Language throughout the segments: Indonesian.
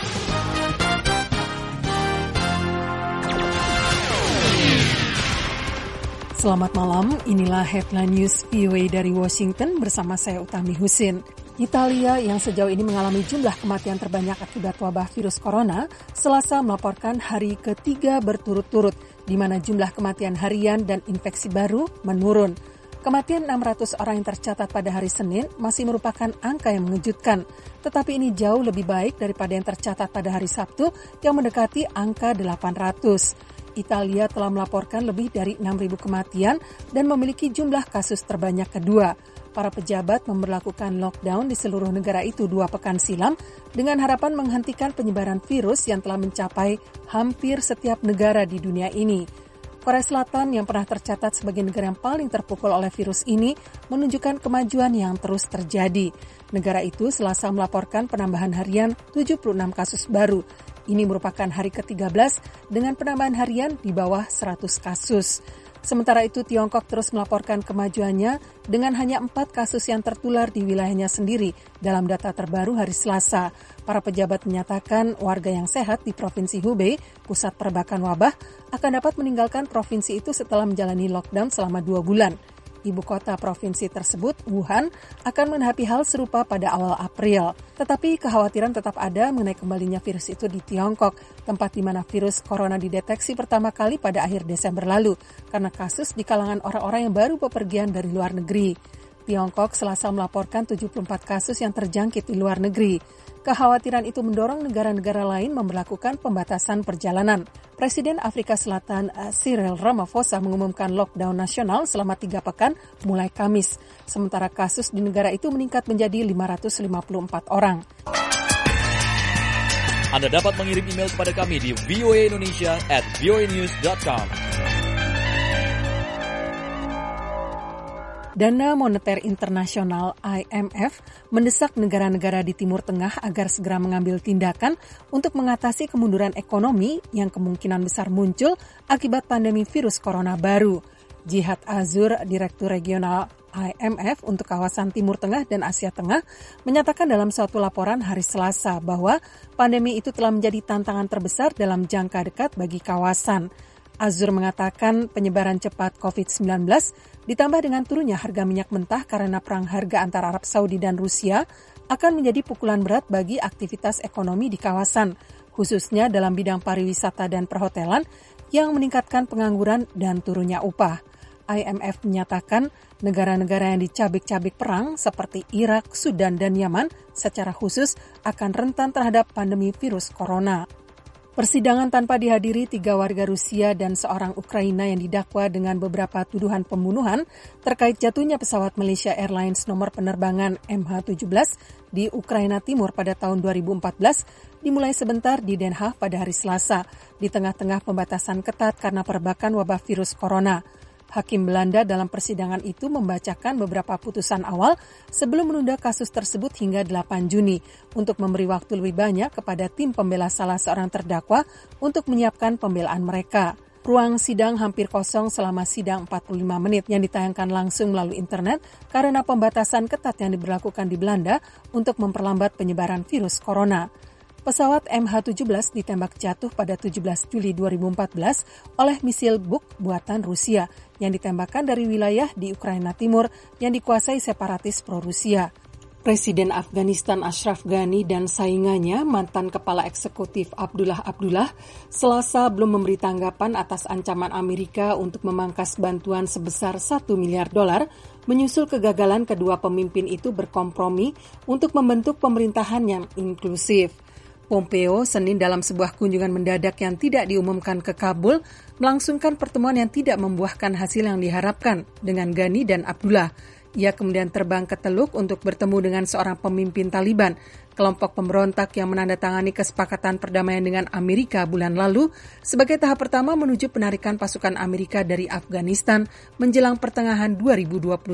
Selamat malam, inilah headline news VOA dari Washington bersama saya Utami Husin. Italia yang sejauh ini mengalami jumlah kematian terbanyak akibat wabah virus corona, Selasa melaporkan hari ketiga berturut-turut, di mana jumlah kematian harian dan infeksi baru menurun. Kematian 600 orang yang tercatat pada hari Senin masih merupakan angka yang mengejutkan, tetapi ini jauh lebih baik daripada yang tercatat pada hari Sabtu yang mendekati angka 800. Italia telah melaporkan lebih dari 6.000 kematian dan memiliki jumlah kasus terbanyak kedua. Para pejabat memberlakukan lockdown di seluruh negara itu 2 pekan silam dengan harapan menghentikan penyebaran virus yang telah mencapai hampir setiap negara di dunia ini. Korea Selatan yang pernah tercatat sebagai negara yang paling terpukul oleh virus ini menunjukkan kemajuan yang terus terjadi. Negara itu Selasa melaporkan penambahan harian 76 kasus baru. Ini merupakan hari ke-13 dengan penambahan harian di bawah 100 kasus. Sementara itu, Tiongkok terus melaporkan kemajuannya dengan hanya 4 kasus yang tertular di wilayahnya sendiri dalam data terbaru hari Selasa. Para pejabat menyatakan warga yang sehat di Provinsi Hubei, pusat perbakan wabah, akan dapat meninggalkan provinsi itu setelah menjalani lockdown selama 2 bulan. Ibu kota provinsi tersebut, Wuhan, akan menghadapi hal serupa pada awal April. Tetapi kekhawatiran tetap ada mengenai kembalinya virus itu di Tiongkok, tempat di mana virus corona dideteksi pertama kali pada akhir Desember lalu, karena kasus di kalangan orang-orang yang baru bepergian dari luar negeri. Tiongkok Selasa melaporkan 74 kasus yang terjangkit di luar negeri. Kekhawatiran itu mendorong negara-negara lain memberlakukan pembatasan perjalanan. Presiden Afrika Selatan Cyril Ramaphosa mengumumkan lockdown nasional selama 3 pekan mulai Kamis. Sementara kasus di negara itu meningkat menjadi 554 orang. Anda dapat mengirim email kepada kami di voaindonesia@voanews.com. Dana Moneter Internasional IMF mendesak negara-negara di Timur Tengah agar segera mengambil tindakan untuk mengatasi kemunduran ekonomi yang kemungkinan besar muncul akibat pandemi virus corona baru. Jihad Azur, Direktur Regional IMF untuk kawasan Timur Tengah dan Asia Tengah, menyatakan dalam suatu laporan hari Selasa bahwa pandemi itu telah menjadi tantangan terbesar dalam jangka dekat bagi kawasan. Azur mengatakan penyebaran cepat COVID-19 ditambah dengan turunnya harga minyak mentah karena perang harga antara Arab Saudi dan Rusia akan menjadi pukulan berat bagi aktivitas ekonomi di kawasan, khususnya dalam bidang pariwisata dan perhotelan yang meningkatkan pengangguran dan turunnya upah. IMF menyatakan negara-negara yang dicabik-cabik perang seperti Irak, Sudan, dan Yaman secara khusus akan rentan terhadap pandemi virus corona. Persidangan tanpa dihadiri 3 warga Rusia dan seorang Ukraina yang didakwa dengan beberapa tuduhan pembunuhan terkait jatuhnya pesawat Malaysia Airlines nomor penerbangan MH17 di Ukraina Timur pada tahun 2014 dimulai sebentar di Den Haag pada hari Selasa, di tengah-tengah pembatasan ketat karena perbakan wabah virus corona. Hakim Belanda dalam persidangan itu membacakan beberapa putusan awal sebelum menunda kasus tersebut hingga 8 Juni untuk memberi waktu lebih banyak kepada tim pembela salah seorang terdakwa untuk menyiapkan pembelaan mereka. Ruang sidang hampir kosong selama sidang 45 menit yang ditayangkan langsung melalui internet karena pembatasan ketat yang diberlakukan di Belanda untuk memperlambat penyebaran virus corona. Pesawat MH17 ditembak jatuh pada 17 Juli 2014 oleh misil Buk buatan Rusia yang ditembakkan dari wilayah di Ukraina Timur yang dikuasai separatis pro-Rusia. Presiden Afghanistan Ashraf Ghani dan saingannya, mantan kepala eksekutif Abdullah Abdullah, Selasa belum memberi tanggapan atas ancaman Amerika untuk memangkas bantuan sebesar $1 miliar menyusul kegagalan kedua pemimpin itu berkompromi untuk membentuk pemerintahan yang inklusif. Pompeo Senin dalam sebuah kunjungan mendadak yang tidak diumumkan ke Kabul melangsungkan pertemuan yang tidak membuahkan hasil yang diharapkan dengan Ghani dan Abdullah. Ia kemudian terbang ke Teluk untuk bertemu dengan seorang pemimpin Taliban, kelompok pemberontak yang menandatangani kesepakatan perdamaian dengan Amerika bulan lalu sebagai tahap pertama menuju penarikan pasukan Amerika dari Afghanistan menjelang pertengahan 2021.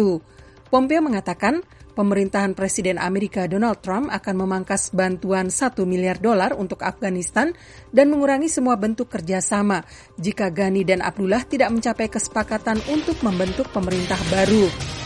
Pompeo mengatakan pemerintahan Presiden Amerika Donald Trump akan memangkas bantuan $1 miliar untuk Afghanistan dan mengurangi semua bentuk kerjasama jika Ghani dan Abdullah tidak mencapai kesepakatan untuk membentuk pemerintah baru.